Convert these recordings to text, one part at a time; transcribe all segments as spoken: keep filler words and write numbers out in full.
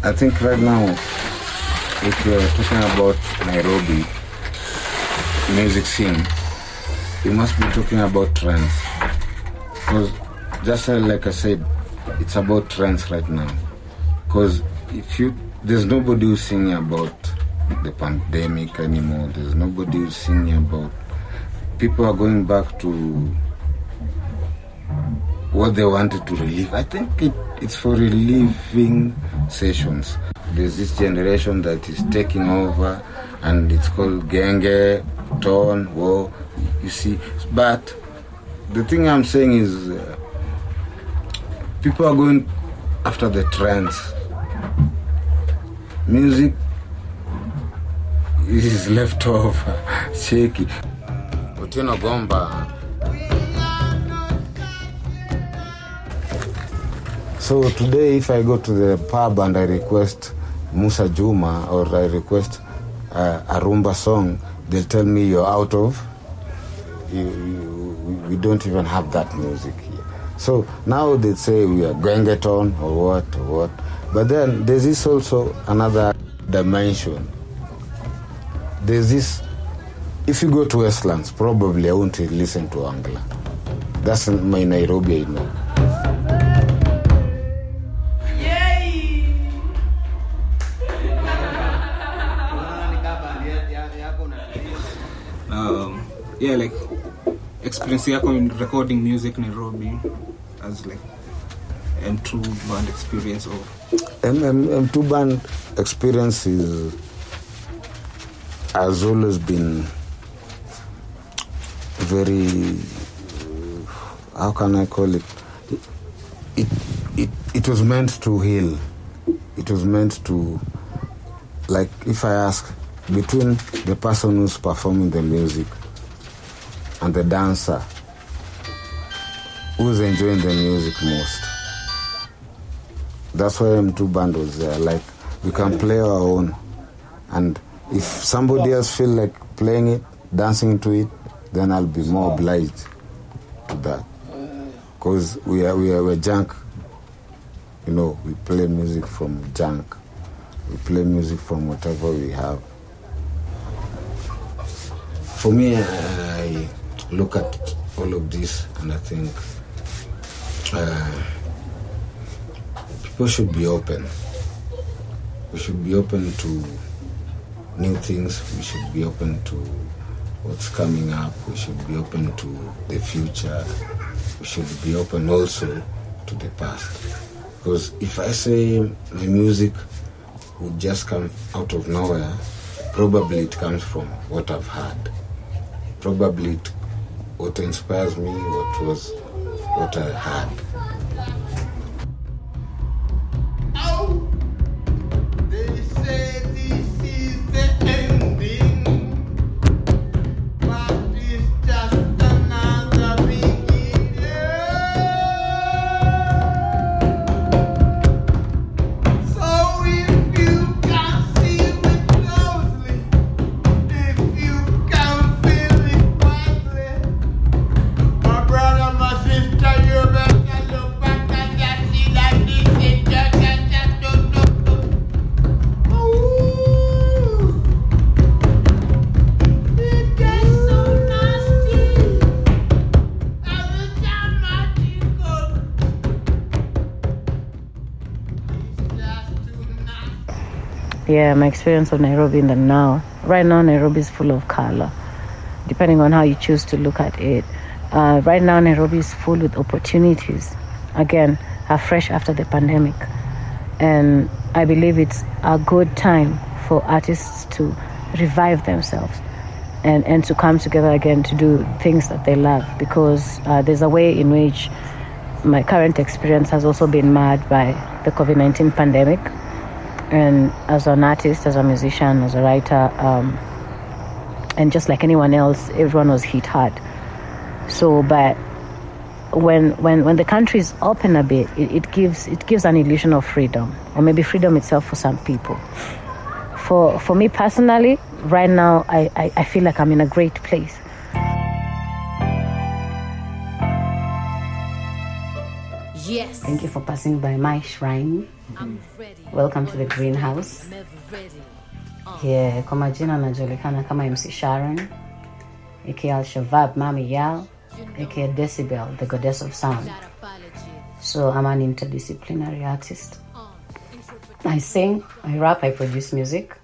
I think right now, if you're talking about Nairobi music scene, you must be talking about trends. Because just like I said, it's about trends right now. Because if you, there's nobody who's singing about the pandemic anymore. There's nobody who's singing about. People are going back to what they wanted to relieve. I think it, it's for relieving sessions. There's this generation that is taking over, and it's called Genge, Tone, Wo, you see. But the thing I'm saying is, uh, people are going after the trends. Music is left over, shaky. Otieno Gomba. So today, if I go to the pub and I request Musa Juma or I request uh, a rumba song, they'll tell me you're out of. You, you, we don't even have that music here. So now they say we are Gengeton or what or what. But then there's this also another dimension. There's this. If you go to Westlands, probably I won't listen to Angla. That's my Nairobi, you know. Um, yeah, like experience yako in recording music Nairobi as like M two band experience or M, M, M two band experience is has always been very, how can I call it? It, it, it was meant to heal. It was meant to, like, if I ask, between the person who's performing the music and the dancer, who's enjoying the music most? That's why M two band was there. Like, we can play our own. And if somebody else feel like playing it, dancing to it, then I'll be more obliged to that. Because we are, we are we're junk. You know, we play music from junk. We play music from whatever we have. For me, I look at all of this and I think uh, people should be open. We should be open to new things. We should be open to what's coming up. We should be open to the future. We should be open also to the past. Because if I say my music would just come out of nowhere, probably it comes from what I've had. Probably it, what inspires me, what was, what I had. Yeah, my experience of Nairobi in the now. Right now, Nairobi is full of color, depending on how you choose to look at it. Uh, right now, Nairobi is full with opportunities. Again, are fresh after the pandemic. And I believe it's a good time for artists to revive themselves and, and to come together again to do things that they love. Because uh, there's a way in which my current experience has also been marred by the covid nineteen pandemic. And as an artist, as a musician, as a writer, um, and just like anyone else, everyone was hit hard. So, but when when when the country is open a bit, it, it gives it gives an illusion of freedom, or maybe freedom itself for some people. For for me personally, right now, I, I, I feel like I'm in a great place. Yes. Thank you for passing by my shrine. Welcome to the greenhouse. Yeah, kwa majina najulikana kama M C Sharon, aka Al-Shabab Mami Yal, aka Decibel, the goddess of sound. So I'm an interdisciplinary artist. I sing, I rap, I produce music.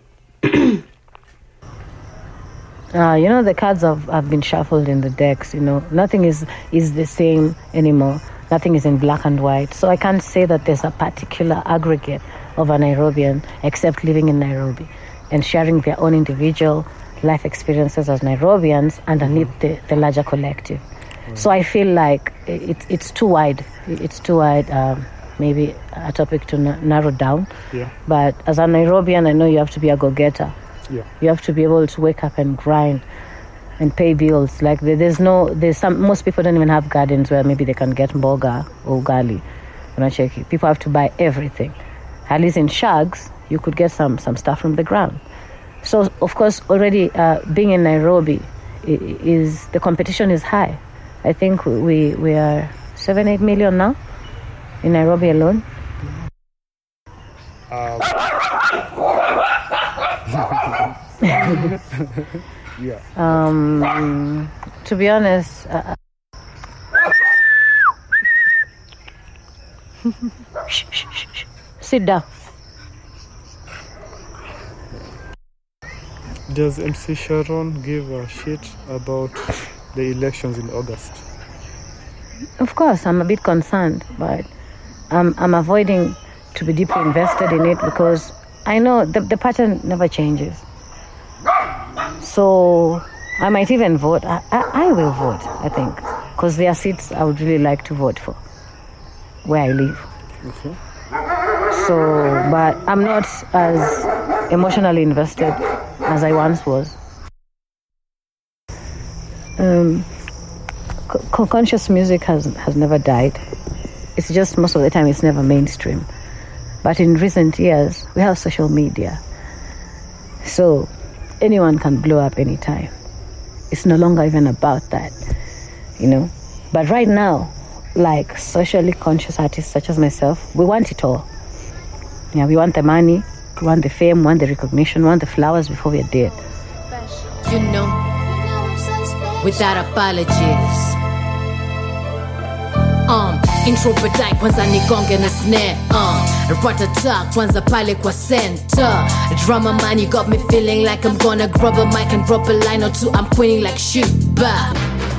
Uh, you know, the cards have, have been shuffled in the decks, you know. Nothing is, is the same anymore. Nothing is in black and white. So I can't say that there's a particular aggregate of a Nairobian except living in Nairobi and sharing their own individual life experiences as Nairobians underneath the, the larger collective. Mm. So I feel like it, it's too wide. It's too wide, um, maybe a topic to n- narrow down. Yeah. But as a Nairobian, I know you have to be a go-getter. Yeah. You have to be able to wake up and grind and pay bills. Like there, there's no, there's some, most people don't even have gardens where maybe they can get mboga or ugali. When I check it, people have to buy everything. At least in Shags, you could get some, some stuff from the ground. So of course, already uh, being in Nairobi is, the competition is high. I think we, we are seven, eight million now in Nairobi alone. Um, yeah. Um, to be honest, uh, shh, shh, shh, shh. Sit down. Does M C Sharon give a shit about the elections in August? Of course, I'm a bit concerned, but I'm, I'm avoiding to be deeply invested in it because I know the, the pattern never changes. So I might even vote. I, I, I will vote, I think, because there are seats I would really like to vote for where I live. Okay. So, but I'm not as emotionally invested as I once was. Um, co- conscious music has, has never died. It's just most of the time it's never mainstream. But in recent years, we have social media. So anyone can blow up anytime. It's no longer even about that, you know. But right now, like socially conscious artists such as myself, we want it all. Yeah, we want the money, we want the fame, we want the recognition, we want the flowers before we're dead. You know, without apologies. Um, intro badai kwanza nigonge na snare. Uh, Rata talk kwanza pale kwa center. Drama man, you got me feeling like I'm gonna grab a mic and drop a line or two. I'm pointing like shoot, bah.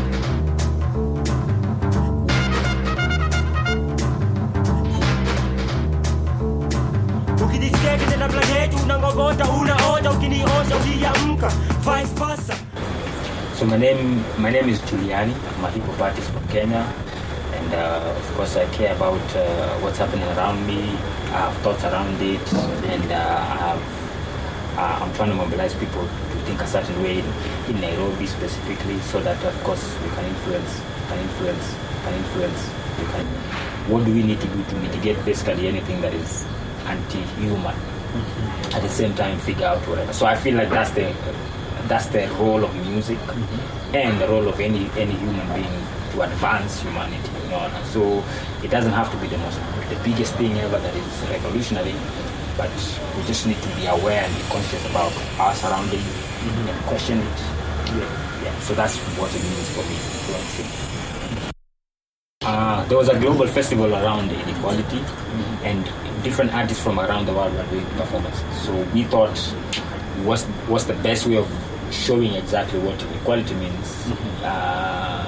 So my name my name is Juliani. I'm a hip hop artist from Kenya, and uh, of course I care about uh, what's happening around me. I have thoughts around it, and uh, I have, uh, I'm trying to mobilize people to think a certain way in, in Nairobi specifically, so that of course we can influence, can influence, can influence. We can. What do we need to do to mitigate basically anything that is anti-human? Mm-hmm. At the same time, figure out whatever. So I feel like that's the that's the role of music, mm-hmm. and the role of any any human being to advance humanity. You know, so it doesn't have to be the most the biggest thing ever that is revolutionary, but we just need to be aware and be conscious about our surroundings, mm-hmm. and question it. Yeah. yeah. So that's what it means for me influencing. Uh, there was a global festival around inequality, mm-hmm. and different artists from around the world were doing performances. So we thought, what's, what's the best way of showing exactly what inequality means? Mm-hmm. Uh,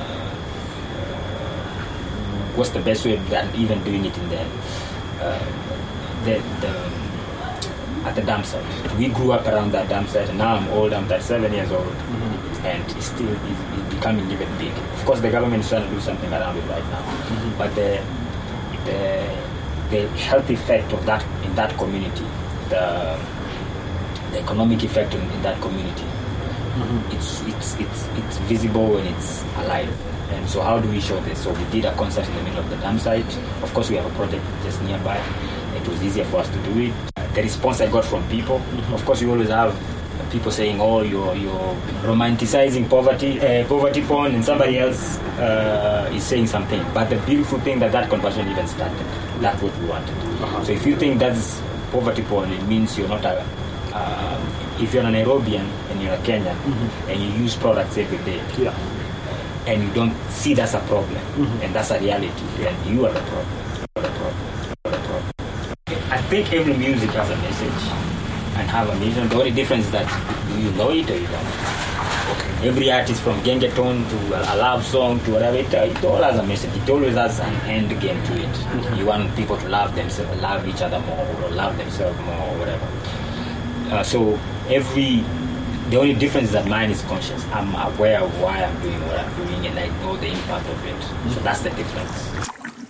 what's the best way than even doing it in the, uh, the, the at the dam site? We grew up around that dam site, and now I'm old. I'm thirty-seven years old, mm-hmm. and it's still it's, it's becoming even big. Of course, the government is trying to do something around it right now, mm-hmm. but the the the health effect of that in that community, the the economic effect in, in that community, mm-hmm. it's it's it's it's visible and it's alive. And so, how do we show this? So we did a concert in the middle of the dam site. Of course, we have a project just nearby. It was easier for us to do it. The response I got from people, mm-hmm. of course, you always have people saying, "Oh, you're you're romanticizing poverty, uh, poverty porn," and somebody else uh, is saying something. But the beautiful thing that that conversion even started. That's what we wanted. Uh-huh. So if you think that's poverty porn, it means you're not a. Uh, if you're a Nairobian and you're a Kenyan mm-hmm. and you use products every day, yeah. and you don't see that's a problem, mm-hmm. and that's a reality, then you are the problem. You are the problem. You are the problem. I think every music has a message and have a mission. The only difference is that you know it or you don't. Okay. Every artist from Gengeton to a love song to whatever, it, it all has a message. It always has an end game to it. Mm-hmm. You want people to love themselves, love each other more, or love themselves more, or whatever. Uh, so every, the only difference is that mine is conscious. I'm aware of why I'm doing what I'm doing, and I know the impact of it. Mm-hmm. So that's the difference.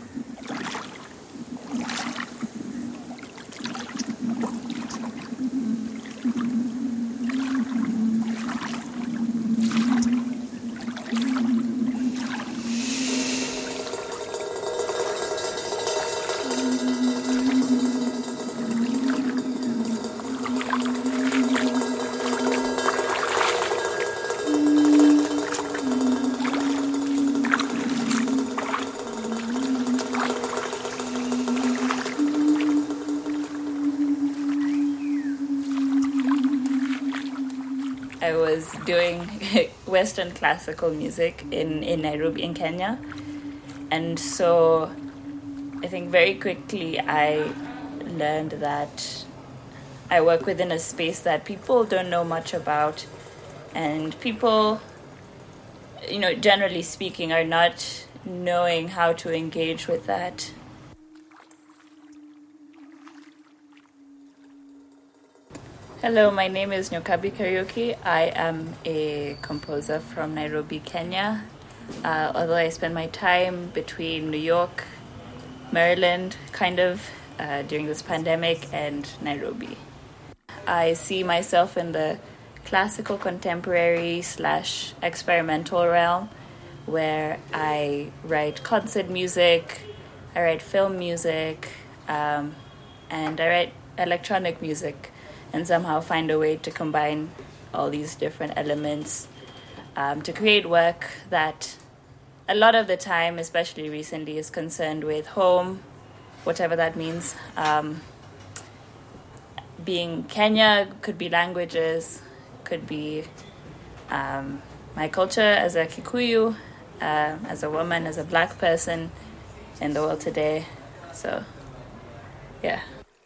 I was doing Western classical music in, in Nairobi, in Kenya. And so I think very quickly I learned that I work within a space that people don't know much about. And people, you know, generally speaking, are not knowing how to engage with that. Hello, my name is Nyokabi Karaoke. I am a composer from Nairobi, Kenya. Uh, although I spend my time between New York, Maryland, kind of, uh, during this pandemic, and Nairobi. I see myself in the classical contemporary slash experimental realm, where I write concert music, I write film music, um, and I write electronic music, and somehow find a way to combine all these different elements um, to create work that a lot of the time, especially recently, is concerned with home, whatever that means. Um, being Kenya could be languages, could be um, my culture as a Kikuyu, uh, as a woman, as a black person in the world today. So, yeah.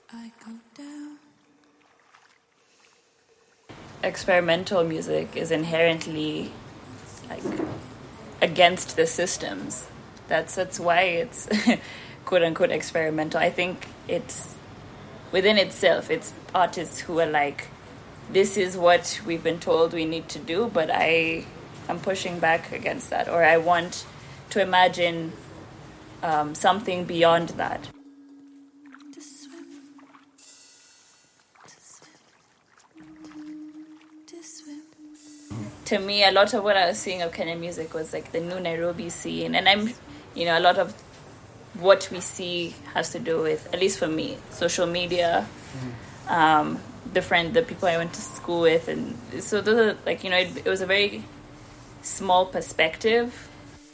Experimental music is inherently like against the systems. That's that's why it's quote unquote experimental. I think it's within itself, it's artists who are like, this is what we've been told we need to do, but I am pushing back against that, or I want to imagine um, something beyond that. To me, a lot of what I was seeing of Kenyan music was like the new Nairobi scene. And I'm, you know, a lot of what we see has to do with, at least for me, social media, mm-hmm. um, the friend, the people I went to school with. And so those are like, you know, it, it was a very small perspective.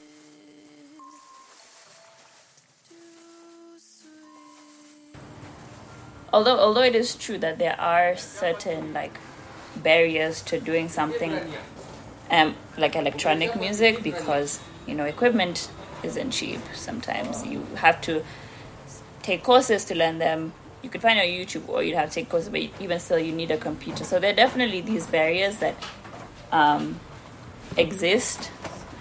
Although, although it is true that there are certain like barriers to doing something um, like electronic music, because, you know, equipment isn't cheap. Sometimes you have to take courses to learn them. You could find it on YouTube, or you'd have to take courses, but even still you need a computer. So there are definitely these barriers that um, exist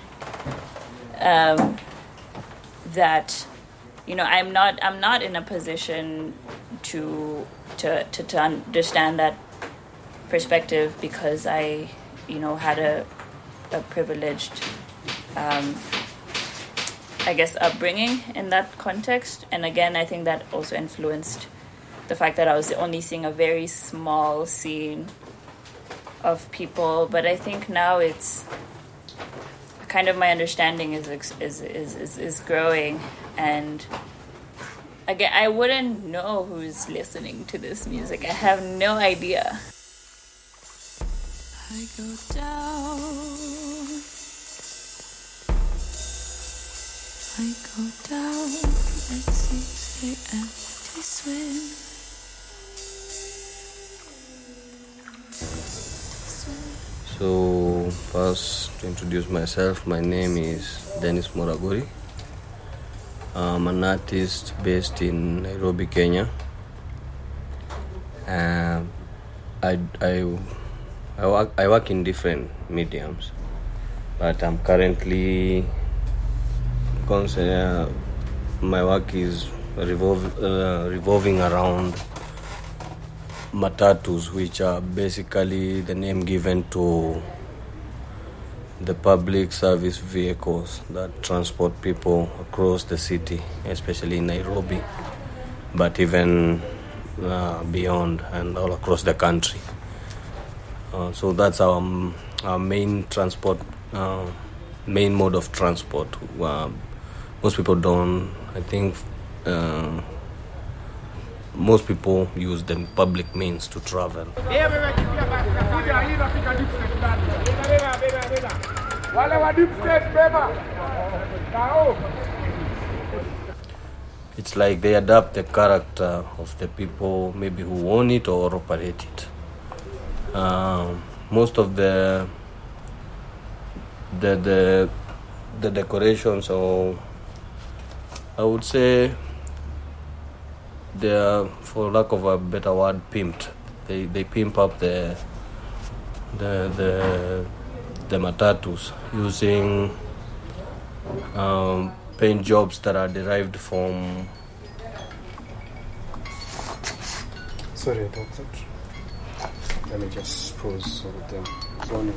um, that, you know, I'm not I'm not in a position to to to, to understand that perspective, because I, you know, had a a privileged, um, I guess, upbringing in that context. And again, I think that also influenced the fact that I was only seeing a very small scene of people. But I think now it's kind of, my understanding is is is is, is growing, and again, I wouldn't know who's listening to this music. I have no idea. I go down, I go down, let's see the empty swim. So, first to introduce myself, my name is Dennis Moraguri. I'm an artist based in Nairobi, Kenya. Um, I, I, I, work, I work in different mediums, but I'm currently, uh, my work is revolve, uh, revolving around matatus, which are basically the name given to the public service vehicles that transport people across the city, especially in Nairobi, but even uh, beyond and all across the country. Uh, so that's our, our main transport, uh, main mode of transport. Uh, most people don't, I think, uh, most people use the public means to travel. It's like they adapt the character of the people maybe who own it or operate it. Um, most of the the the the decorations, or I would say, they are, for lack of a better word, pimped. They they pimp up the the the the matatus using um, paint jobs that are derived from. Sorry about that. Let me just pause so that the zoning.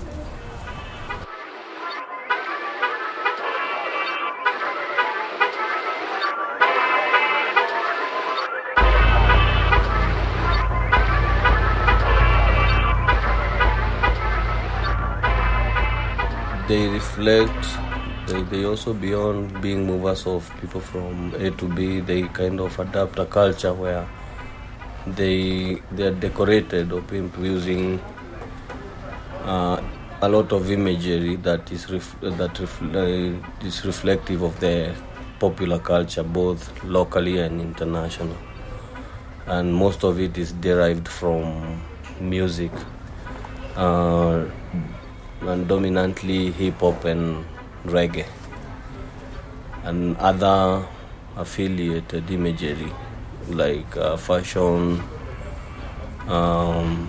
They reflect, they, they also, beyond being movers of people from A to B, they kind of adapt a culture where they they are decorated or pimped using uh, a lot of imagery that is ref, that ref, uh, is reflective of the popular culture, both locally and international. And most of it is derived from music. Uh, and dominantly hip-hop and reggae, and other affiliated imagery like uh, fashion, um,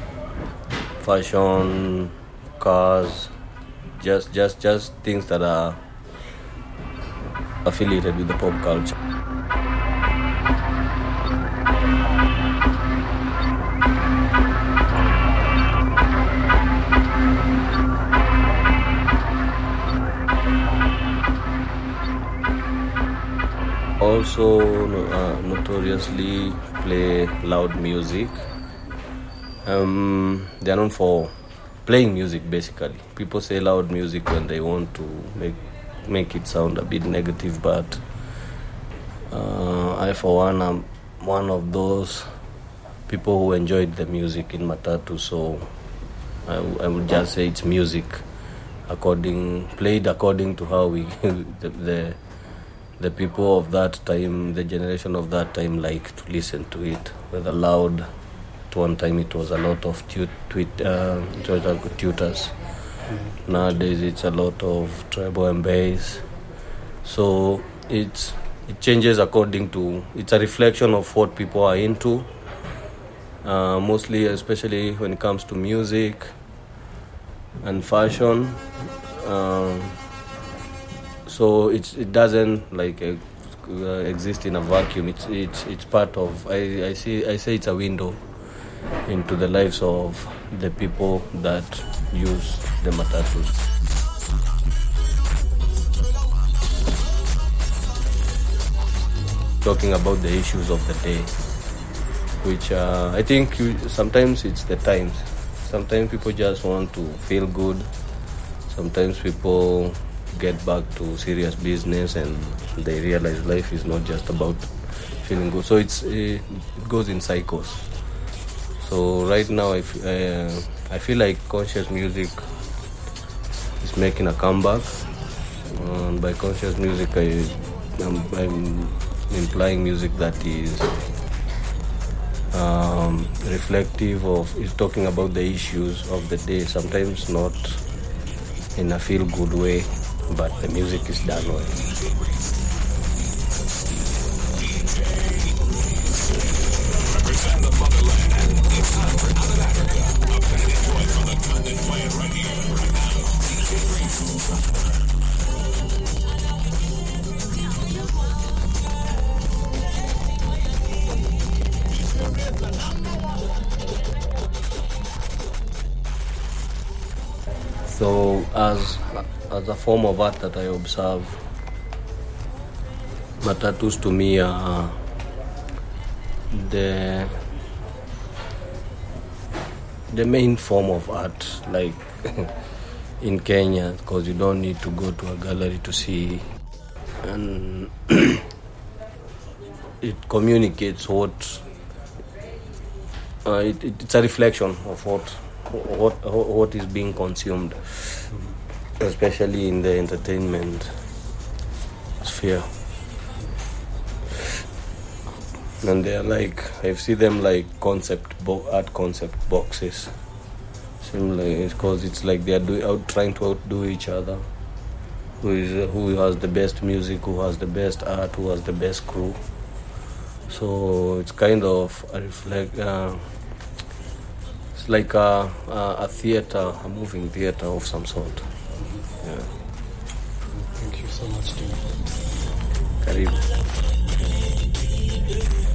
fashion, cars, just just just things that are affiliated with the pop culture. Also uh, notoriously play loud music. Um, they are known for playing music, basically. People say loud music when they want to make make it sound a bit negative, but uh, I, for one, am one of those people who enjoyed the music in Matatu, so I, I would just say it's music, according played according to how we the, the the people of that time, the generation of that time, like to listen to it. Whether loud, at one time it was a lot of tut, tweet, uh, it was a good tutors. Mm-hmm. Nowadays it's a lot of treble and bass. So it's it changes according to, it's a reflection of what people are into. Uh, mostly, especially when it comes to music and fashion. Um, So it's, it doesn't like uh, uh, exist in a vacuum. It's it's it's part of. I, I see. I say it's a window into the lives of the people that use the matatus. Talking about the issues of the day, which uh, I think you, sometimes it's the times. Sometimes people just want to feel good. Sometimes people get back to serious business and they realize life is not just about feeling good. So it's it goes in cycles. So So right now I, f- uh, I feel like conscious music is making a comeback. And by conscious music, I, I'm, I'm implying music that is um, reflective of, is talking about the issues of the day. Sometimes not in a feel-good way, but the music is done well. So as as a form of art that I observe, matatus to me are the the main form of art, like in Kenya, because you don't need to go to a gallery to see, and it communicates what uh, it, it, it's a reflection of what what what is being consumed, especially in the entertainment sphere. And they're like, I see them like concept bo- art concept boxes. Similar, because it's like they're do- out trying to outdo each other. Who is who has the best music? Who has the best art? Who has the best crew? So it's kind of a reflect. Uh, it's like a, a a theater, a moving theater of some sort. Yeah. Thank you so much, Tim. Karibu.